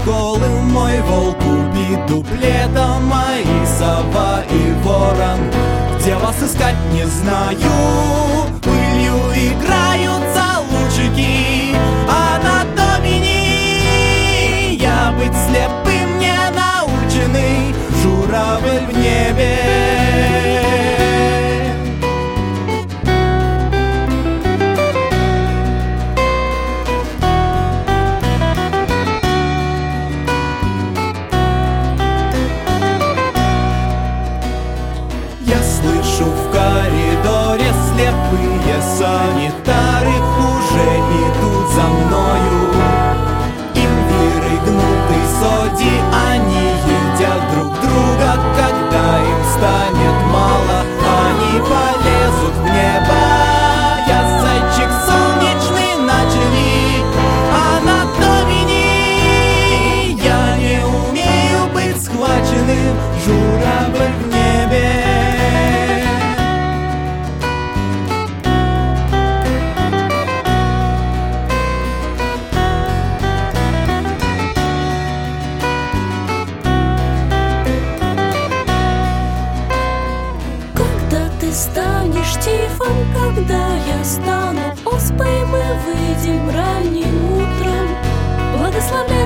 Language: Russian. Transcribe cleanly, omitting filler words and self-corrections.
голым мой волк убит дуплетом, мои сова и ворон. Где вас искать, не знаю, пылью играются лучики, а на домини я быть слепым не наученный журавль в небе. Слышу в коридоре слепые санитары уже идут за мною. Имбирь и гнутый соди, они едят друг друга. Когда им станет мало, они полезут в небо. Я зайчик солнечный начали, а на домини я не умею быть схваченным журавль в небе. Станешь тифом, когда я стану оспой, мы выйдем ранним утром. Благословляй